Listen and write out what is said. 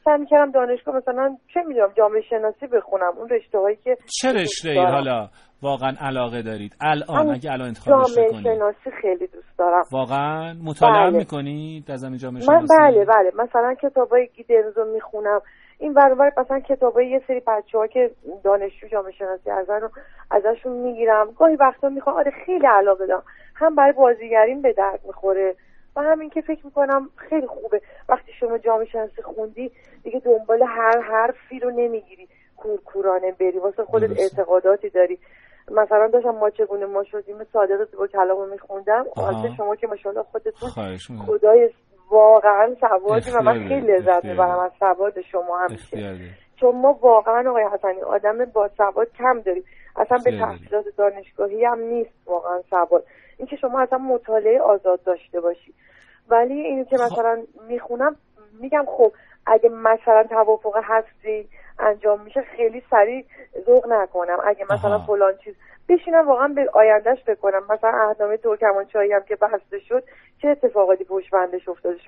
سعی می‌کردم دانشگاه مثلا چه می‌دونم جامعه شناسی بخونم، اون رشته‌هایی که چه رشته‌ای حالا واقعا علاقه دارید الان اگه الان انتخاب رشته کنید؟ جامعه شناسی خیلی دوست دارم. واقعا مطالعه می‌کنید در زمینه جامعه شناسی؟ بله مثلا کتابای گیدنز رو می‌خونم. این برابر مثلا کتابای یه سری بچه‌ها که دانشجو جامعه شناسی ازشون میگیرم، گاهی وقتا میخوام. آره خیلی علاقه دارم، هم برای بازیگریم به درد میخوره و همین که فکر میکنم خیلی خوبه وقتی شما جامعه شناسی خوندی دیگه دنبال هر حرفی رو نمیگیری، کورکورانه بری، واسه خودت اعتقاداتی داری. مثلا داشتم ما چگونه ما شدیم صادق زیبا کلامو میخوندم، البته شما که ماشاءالله خودتون خدای واقعا سوادی و من خیلی لذت میبرم از سواد شما همیشه، چون ما واقعا آقای حسنی آدم با سواد کم داریم، اصلا به تحصیلات دانشگاهی هم نیست واقعا سواد، اینکه شما اصلا مطالعه آزاد داشته باشی. ولی اینی که مثلا میخونم میگم خب اگه مثلا توافق حذفی انجام میشه خیلی سریع ذوق نکنم، اگه مثلا فلان چیز بشینم واقعا به آیندهش فکر کنم، مثلا اهنامه ترکمانچایی هم که بسته شد چه اتفاقاتی پشت بندش افتاده.